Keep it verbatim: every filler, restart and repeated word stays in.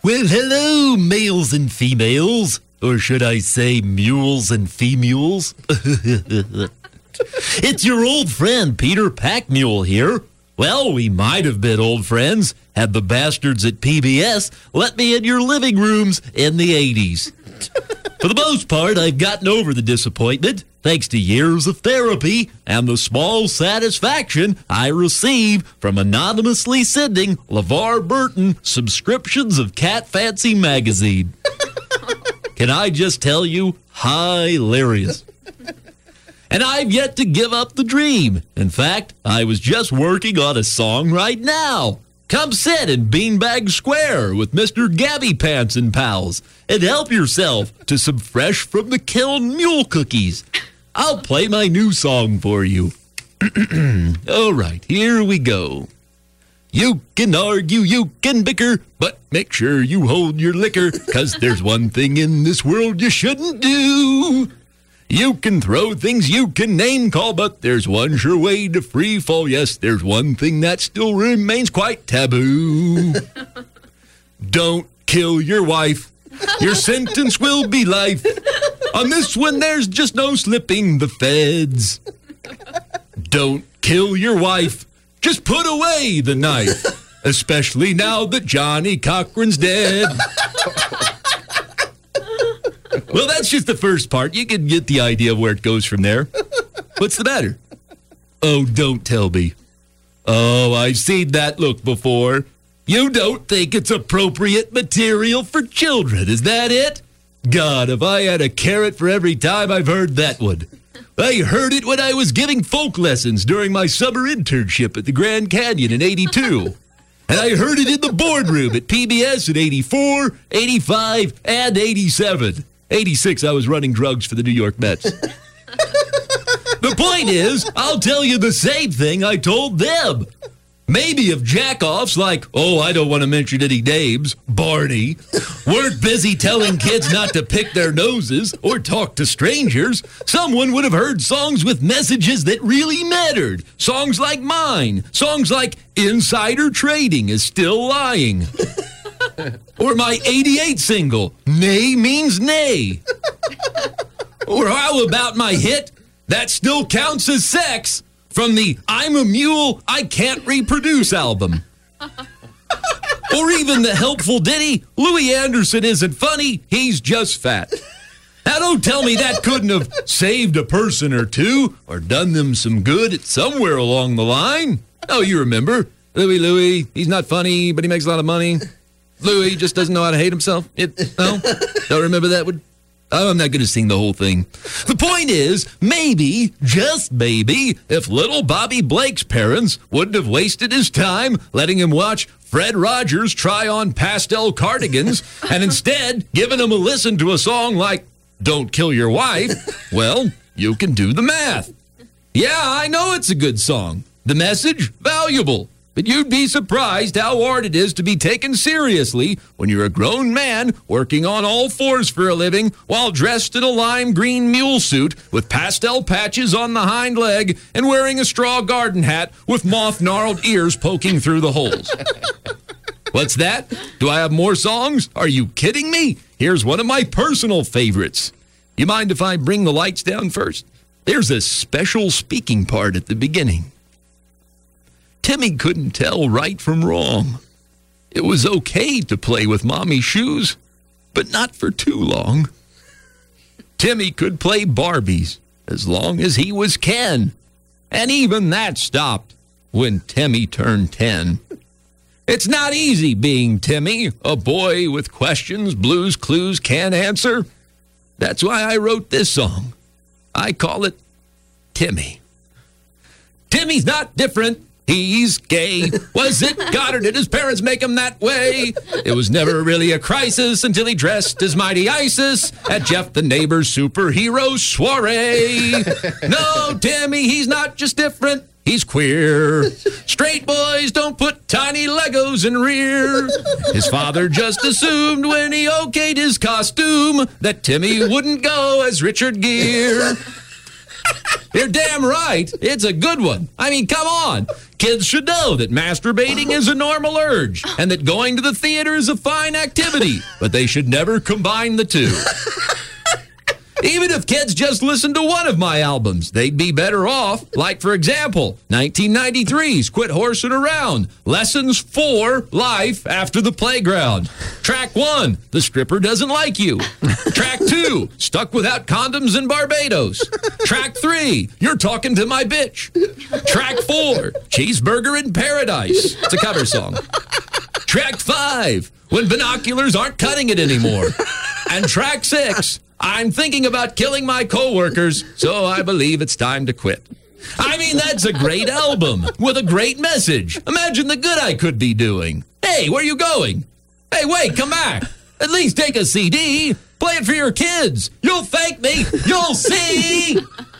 Well, hello, males and females. Or should I say mules and femules? It's your old friend, Peter Packmule here. Well, we might have been old friends had the bastards at P B S let me in your living rooms in the eighties. For the most part, I've gotten over the disappointment thanks to years of therapy and the small satisfaction I receive from anonymously sending LeVar Burton subscriptions of Cat Fancy magazine. Can I just tell you, hilarious. And I've yet to give up the dream. In fact, I was just working on a song right now. Come sit in Beanbag Square with Mister Gabby Pants and pals and help yourself to some fresh from the kiln mule cookies. I'll play my new song for you. All right, here we go. You can argue, you can bicker, but make sure you hold your liquor, 'cause there's one thing in this world you shouldn't do. You can throw things, you can name call, but there's one sure way to free fall. Yes, there's one thing that still remains quite taboo. Don't kill your wife. Your sentence will be life. On this one, there's just no slipping the feds. Don't kill your wife. Just put away the knife, especially now that Johnny Cochran's dead. Well, that's just the first part. You can get the idea of where it goes from there. What's the matter? Oh, don't tell me. Oh, I've seen that look before. You don't think it's appropriate material for children, is that it? God, if I had a carrot for every time I've heard that one. I heard it when I was giving folk lessons during my summer internship at the Grand Canyon in eighty-two. And I heard it in the boardroom at P B S in eighty-four, eighty-five, and eighty-seven. eighty-six, I was running drugs for the New York Mets. The point is, I'll tell you the same thing I told them. Maybe if jack-offs like, oh, I don't want to mention any names, Barney, weren't busy telling kids not to pick their noses or talk to strangers, someone would have heard songs with messages that really mattered. Songs like mine. Songs like Insider Trading is Still Lying. Or my eighty-eight single, Nay Means Nay. Or how about my hit, That Still Counts as Sex, from the I'm a Mule, I Can't Reproduce album. Or even the helpful ditty, Louis Anderson isn't funny, he's just fat. Now don't tell me that couldn't have saved a person or two or done them some good at somewhere along the line. Oh, you remember, Louis Louis, he's not funny, but he makes a lot of money. Louis just doesn't know how to hate himself. It, no? Don't remember that one? Oh, I'm not going to sing the whole thing. The point is, maybe, just maybe, if little Bobby Blake's parents wouldn't have wasted his time letting him watch Fred Rogers try on pastel cardigans and instead given him a listen to a song like Don't Kill Your Wife, well, you can do the math. Yeah, I know it's a good song. The message, valuable. But you'd be surprised how hard it is to be taken seriously when you're a grown man working on all fours for a living while dressed in a lime green mule suit with pastel patches on the hind leg and wearing a straw garden hat with moth-gnarled ears poking through the holes. What's that? Do I have more songs? Are you kidding me? Here's one of my personal favorites. You mind if I bring the lights down first? There's a special speaking part at the beginning. Timmy couldn't tell right from wrong. It was okay to play with Mommy's shoes, but not for too long. Timmy could play Barbies as long as he was Ken, and even that stopped when Timmy turned ten. It's not easy being Timmy, a boy with questions Blue's Clues can't answer. That's why I wrote this song. I call it Timmy. Timmy's not different. He's gay. Was it Goddard? Did his parents make him that way? It was never really a crisis until he dressed as Mighty Isis at Jeff the Neighbor's superhero soiree. No, Timmy, he's not just different. He's queer. Straight boys don't put tiny Legos in rear. His father just assumed when he okayed his costume that Timmy wouldn't go as Richard Gere. You're damn right. It's a good one. I mean, come on. Kids should know that masturbating is a normal urge and that going to the theater is a fine activity, but they should never combine the two. Even if kids just listened to one of my albums, they'd be better off. Like, for example, nineteen ninety-three's Quit Horsing Around, Lessons for Life After the Playground. Track one, The Stripper Doesn't Like You. Track two, Stuck Without Condoms in Barbados. Track three, You're Talking to My Bitch. Track four, Cheeseburger in Paradise. It's a cover song. Track five, When Binoculars Aren't Cutting It Anymore. And track six, I'm thinking about killing my coworkers, so I believe it's time to quit. I mean, that's a great album with a great message. Imagine the good I could be doing. Hey, where are you going? Hey, wait, come back. At least take a C D. Play it for your kids. You'll thank me. You'll see.